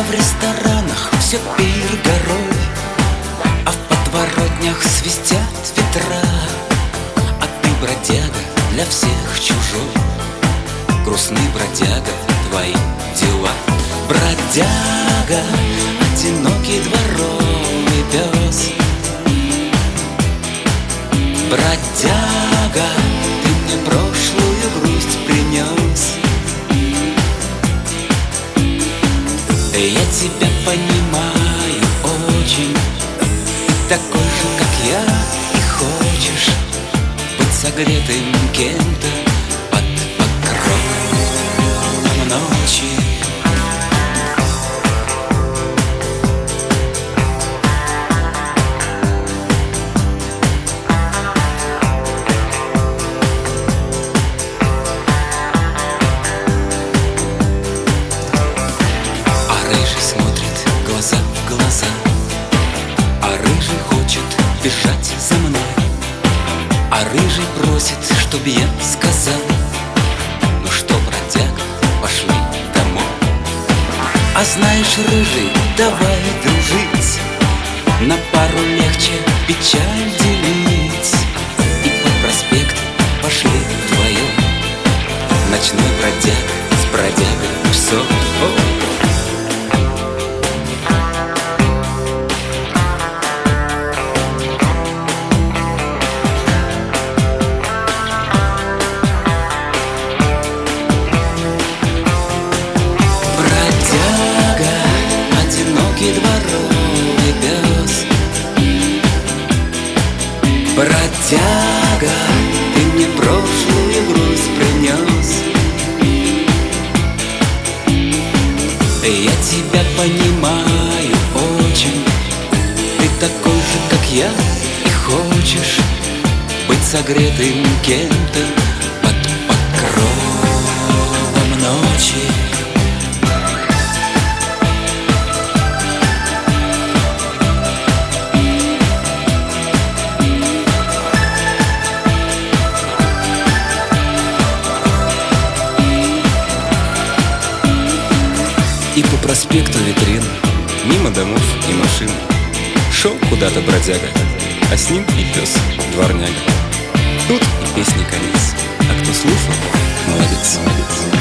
А в ресторанах все пир горой, а в подворотнях свистят ветра. А ты бродяга, для всех чужой, грустный бродяга, твои дела. Бродяга, одинокий дворовый пес. Бродяга, ты мне прошлую грусть принес. Я тебя понимаю очень, ты такой же, как я, и хочешь быть согретым кем-то под покровом ночи. Глаза в глаза, а рыжий хочет бежать за мной, а рыжий просит, чтоб я сказал: ну что, бродяга, пошли домой. А знаешь, рыжий, давай дружить, на пару легче печаль делить. И по проспекту пошли вдвоем, ночной бродяга с бродягой псом. Дворовый пес. Бродяга, ты мне прошлую грусть принес. Я тебя понимаю очень, ты такой же, как я, и хочешь быть согретым кем-то под покровом ночи. И по проспекту витрин, мимо домов и машин, шел куда-то бродяга, а с ним и пес, дворняга. Тут и песни конец, а кто слушал, молодец, молодец.